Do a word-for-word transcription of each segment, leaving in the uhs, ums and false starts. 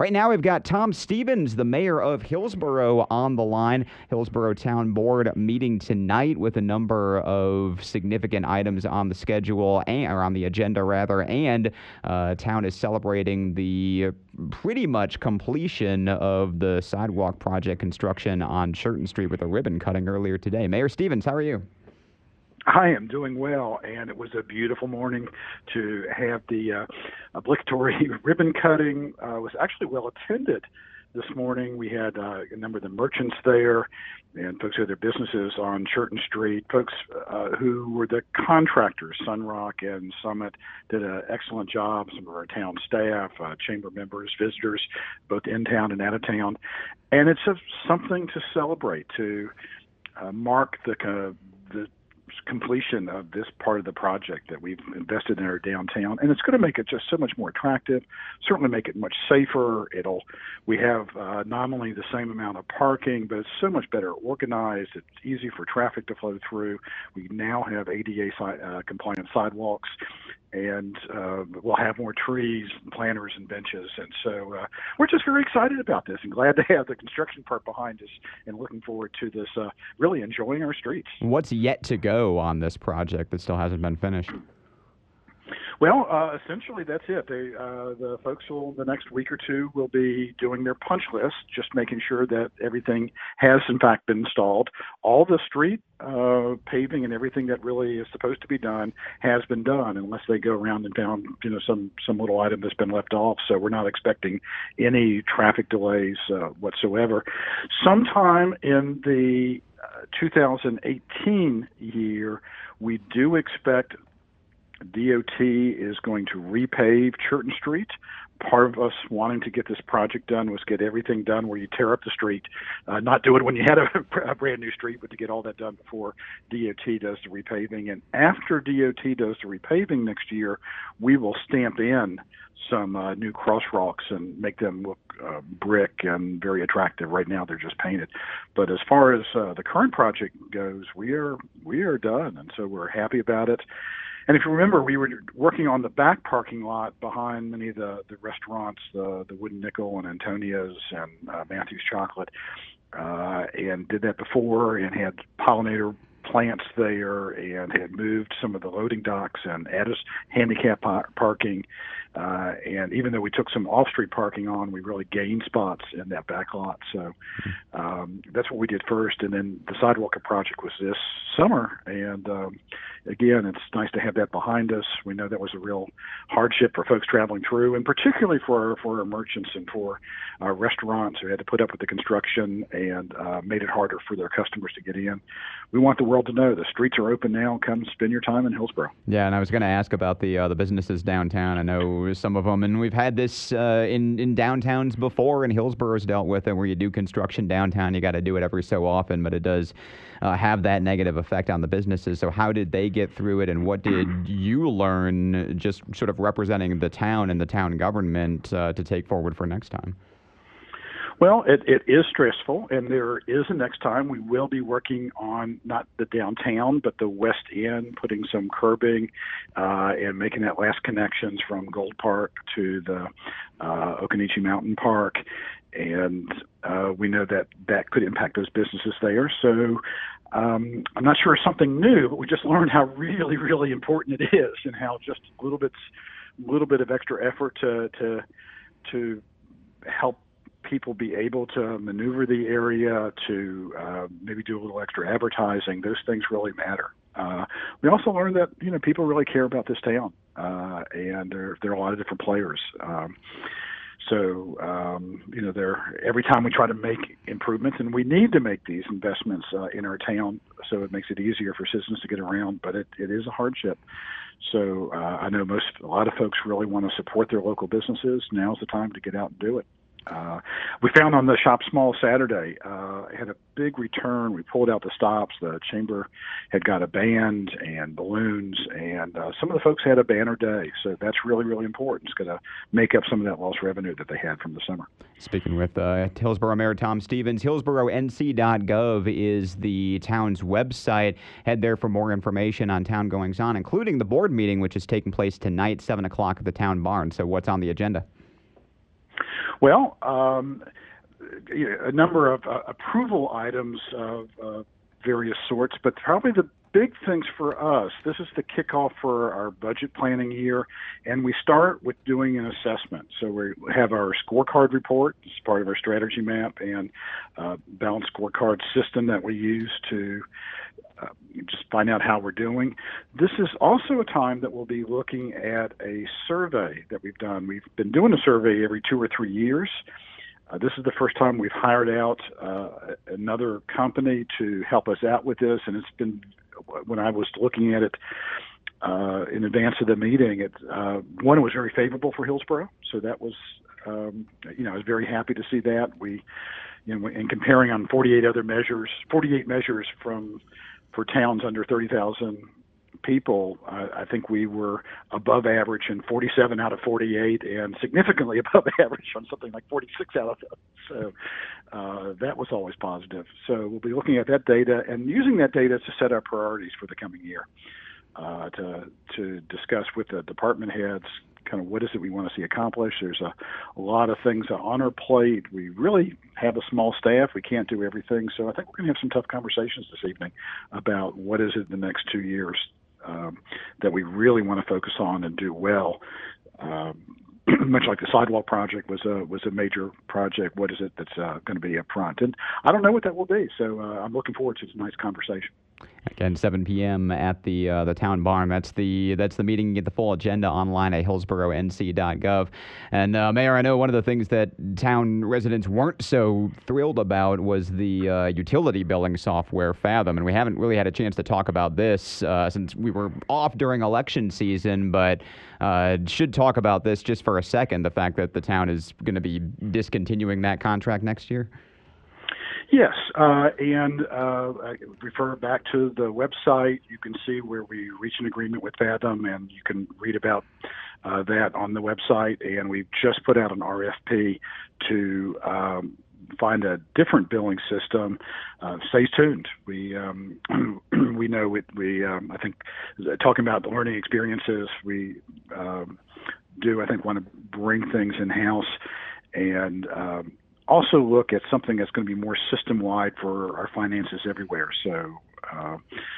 Right now, we've got Tom Stevens, the mayor of Hillsborough, on the line. Hillsborough Town Board meeting tonight with a number of significant items on the schedule, and, or on the agenda, rather, and uh, town is celebrating the pretty much completion of the sidewalk project construction on Churton Street with a ribbon cutting earlier today. Mayor Stevens, how are you? I am doing well, and it was a beautiful morning to have the uh, obligatory ribbon cutting. Uh, was actually well attended this morning. We had uh, a number of the merchants there and folks who had their businesses on Churton Street, folks uh, who were the contractors. Sunrock and Summit did an excellent job. Some of our town staff, uh, chamber members, visitors, both in town and out of town. And it's a, something to celebrate, to uh, mark the uh, the completion of this part of the project that we've invested in our downtown, and it's going to make it just so much more attractive, certainly make it much safer. It'll we have uh, not only the same amount of parking, but it's so much better organized. It's easy for traffic to flow through. We now have A D A si- uh, compliant sidewalks, and uh, we'll have more trees, and planters, and benches. And so uh, we're just very excited about this and glad to have the construction part behind us and looking forward to this, uh, really enjoying our streets. What's yet to go on this project that still hasn't been finished? Well, uh, essentially that's it. They, uh, the folks will, the next week or two, will be doing their punch list, just making sure that everything has in fact been installed. All the street uh, paving and everything that really is supposed to be done has been done, unless they go around and found, you know, some some little item that's been left off. So we're not expecting any traffic delays uh, whatsoever. Sometime in the uh, two thousand eighteen year, we do expect D O T is going to repave Churton Street. Part of us wanting to get this project done was get everything done where you tear up the street, uh, not do it when you had a, a brand new street, but to get all that done before D O T does the repaving. And after D O T does the repaving next year, we will stamp in some uh, new crosswalks and make them look uh, brick and very attractive. Right now they're just painted. But as far as uh, the current project goes, we are we are done, and so we're happy about it. And if you remember, we were working on the back parking lot behind many of the, the restaurants, the, the Wooden Nickel and Antonia's and uh, Matthew's Chocolate, uh, and did that before and had pollinator plants there and had moved some of the loading docks and added handicap par- parking. Uh, and even though we took some off-street parking on, we really gained spots in that back lot. So um, that's what we did first. And then the sidewalk project was this summer. And um, again, it's nice to have that behind us. We know that was a real hardship for folks traveling through, and particularly for, for our merchants and for our restaurants who had to put up with the construction and uh, made it harder for their customers to get in. We want the world to know the streets are open now. Come spend your time in Hillsborough. Yeah, and I was going to ask about the uh, the businesses downtown. I know some of them, and we've had this uh, in, in downtowns before, and Hillsborough's dealt with it, where you do construction downtown. You got to do it every so often, but it does uh, have that negative effect on the businesses. So how did they get through it, and what did you learn just sort of representing the town and the town government uh, to take forward for next time? Well, it, it is stressful, and there is a next time. We will be working on not the downtown, but the West End, putting some curbing uh, and making that last connections from Gold Park to the uh, Occoneechee Mountain Park. And uh, we know that that could impact those businesses there. So um, I'm not sure it's something new, but we just learned how really, really important it is, and how just a little bit, little bit of extra effort to to to help people be able to maneuver the area, to uh, maybe do a little extra advertising. Those things really matter. Uh, we also learned that, you know, people really care about this town, uh, and there, there are a lot of different players. Um, so, um, you know, there every time we try to make improvements, and we need to make these investments uh, in our town, so it makes it easier for citizens to get around, but it, it is a hardship. So uh, I know most, a lot of folks really want to support their local businesses. Now's the time to get out and do it. Uh, we found on the Shop Small Saturday, uh, had a big return. We pulled out the stops. The chamber had got a band and balloons, and uh, some of the folks had a banner day. So that's really, really important. It's going to make up some of that lost revenue that they had from the summer. Speaking with uh, Hillsborough Mayor Tom Stevens, Hillsborough N C dot gov is the town's website. Head there for more information on town goings-on, including the board meeting, which is taking place tonight, seven o'clock at the town barn. So what's on the agenda? Well, um, you know, a number of uh, approval items of uh, various sorts, but probably the big things for us, this is the kickoff for our budget planning year, and we start with doing an assessment. So we have our scorecard report as part of our strategy map and uh, balanced scorecard system that we use to uh, just find out how we're doing. This is also a time that we'll be looking at a survey that we've done. We've been doing a survey every two or three years. Uh, this is the first time we've hired out uh, another company to help us out with this, and it's been, when I was looking at it uh, in advance of the meeting, it, uh, one, it was very favorable for Hillsborough, so that was, um, you know, I was very happy to see that. We, you know, in comparing on forty-eight other measures, forty-eight measures from for towns under thirty thousand people, uh, I think we were above average in forty-seven out of forty-eight and significantly above average on something like forty-six out of those. So uh, that was always positive. So we'll be looking at that data and using that data to set our priorities for the coming year, uh, to, to discuss with the department heads kind of what is it we want to see accomplished. There's a, a lot of things on our plate. We really have a small staff. We can't do everything. So I think we're going to have some tough conversations this evening about what is it in the next two years Um, that we really want to focus on and do well. Um, much like the sidewalk project was a was a major project. What is it that's uh, going to be up front? And I don't know what that will be. So uh, I'm looking forward to a nice conversation. Again, seven p.m. at the uh, the town barn. That's the that's the meeting. You get the full agenda online at hillsborough n c dot gov. And uh, Mayor, I know one of the things that town residents weren't so thrilled about was the uh, utility billing software Fathom, and we haven't really had a chance to talk about this uh, since we were off during election season. But uh, should talk about this just for a second. The fact that the town is going to be discontinuing that contract next year. Yes, uh, and uh, I refer back to the website. You can see where we reach an agreement with Fathom, and you can read about uh, that on the website. And we've just put out an R F P to um, find a different billing system. Uh, stay tuned. We um, we know it. We um, I think talking about the learning experiences, we um, do I think want to bring things in house and. Um, Also look at something that's going to be more system-wide for our finances everywhere. So uh,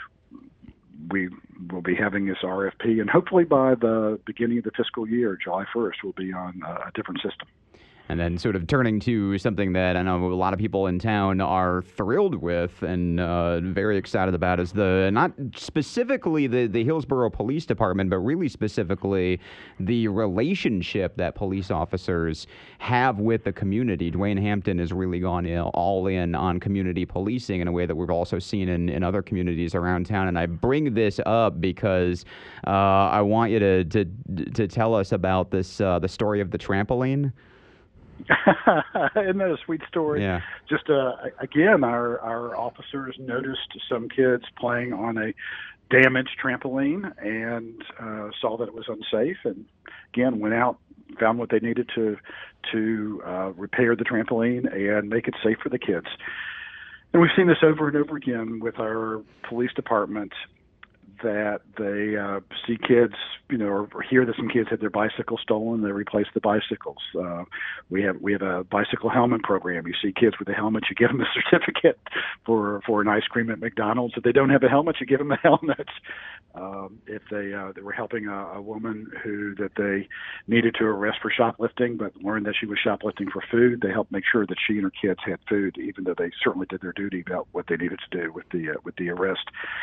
we will be having this R F P, and hopefully by the beginning of the fiscal year, July first, we'll be on a different system. And then sort of turning to something that I know a lot of people in town are thrilled with and uh, very excited about is the, not specifically the, the Hillsborough Police Department, but really specifically the relationship that police officers have with the community. Dwayne Hampton has really gone in, all in on community policing in a way that we've also seen in, in other communities around town. And I bring this up because uh, I want you to, to, to tell us about this, uh, the story of the trampoline. Isn't that a sweet story? Yeah. Just uh, again, our our officers noticed some kids playing on a damaged trampoline and uh, saw that it was unsafe, and again went out, found what they needed to to uh, repair the trampoline and make it safe for the kids. And we've seen this over and over again with our police department, that they uh, see kids, you know, or, or hear that some kids had their bicycles stolen. They replace the bicycles. Uh, we have we have a bicycle helmet program. You see kids with a helmet, you give them a certificate for for an ice cream at McDonald's. If they don't have a helmet, you give them a helmet. Um, if they uh, they were helping a, a woman who that they needed to arrest for shoplifting, but learned that she was shoplifting for food, they helped make sure that she and her kids had food, even though they certainly did their duty about what they needed to do with the uh, with the arrest.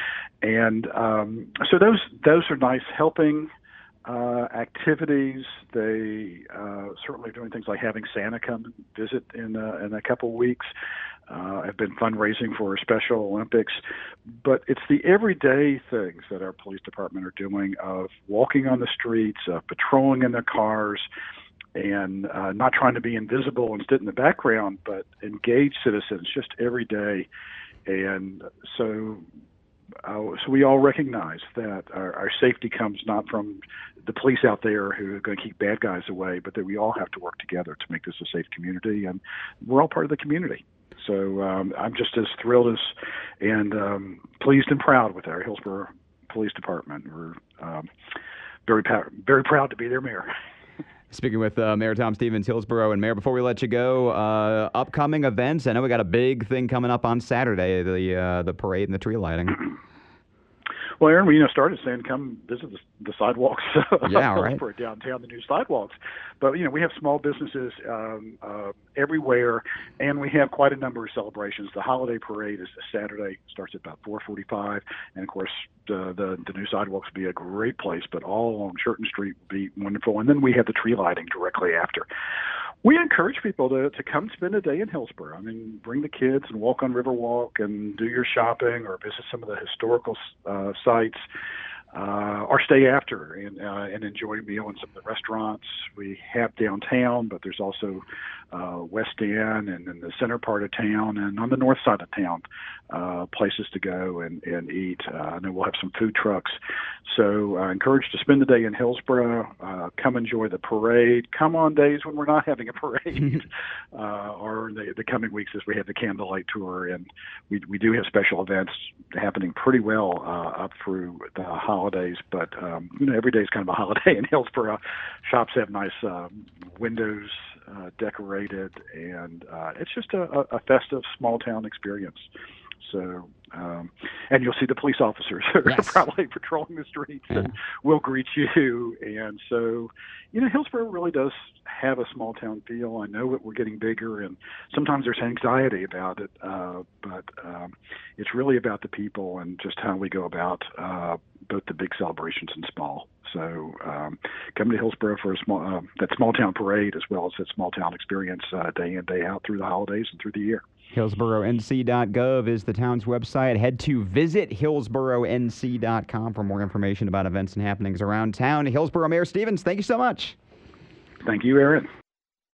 And um, so those those are nice helping uh, activities. They uh, certainly are doing things like having Santa come visit in uh, in a couple of weeks. Uh, have been fundraising for Special Olympics, but it's the everyday things that our police department are doing, of walking on the streets, uh, patrolling in their cars, and uh, not trying to be invisible and sit in the background, but engage citizens just every day. And so Uh, so we all recognize that our, our safety comes not from the police out there who are going to keep bad guys away, but that we all have to work together to make this a safe community, and we're all part of the community. So um, I'm just as thrilled as and um, pleased and proud with our Hillsborough Police Department. We're um, very, very proud to be their mayor. Speaking with uh, Mayor Tom Stevens, Hillsborough, and Mayor, before we let you go, uh, upcoming events. I know we got a big thing coming up on Saturday, the uh, the parade and the tree lighting. Well, Aaron, we you know started saying come visit the, the sidewalks. Yeah, right. For downtown, the new sidewalks. But you know we have small businesses um, uh, everywhere, and we have quite a number of celebrations. The holiday parade is Saturday, starts at about four forty-five, and of course the, the the new sidewalks will be a great place. But all along Churton Street will be wonderful, and then we have the tree lighting directly after. We encourage people to, to come spend a day in Hillsborough. I mean, bring the kids and walk on Riverwalk and do your shopping or visit some of the historical uh, sites, uh, or stay after and uh, and enjoy a meal in some of the restaurants. We have downtown, but there's also uh, West End and in the center part of town and on the north side of town, uh, places to go and, and eat. Uh, and then we'll have some food trucks. So I uh, encourage to spend the day in Hillsborough, uh, come enjoy the parade, come on days when we're not having a parade, uh, or the, the coming weeks as we have the candlelight tour. And we, we do have special events happening pretty well uh, up through the holidays, but um, you know, every day is kind of a holiday in Hillsborough. Shops have nice um, windows uh, decorated, and uh, it's just a, a festive small town experience. So, um, and you'll see the police officers yes. probably patrolling the streets yeah. and will greet you. And so, you know, Hillsborough really does have a small town feel. I know that we're getting bigger, and sometimes there's anxiety about it, uh, but um, it's really about the people and just how we go about uh, both the big celebrations and small. So um, come to Hillsborough for a small uh, that small town parade as well as that small town experience uh, day in, day out through the holidays and through the year. Hillsborough N C dot gov is the town's website. Head to visit Hillsborough N C dot com for more information about events and happenings around town. Hillsborough Mayor Stevens, thank you so much. Thank you, Aaron.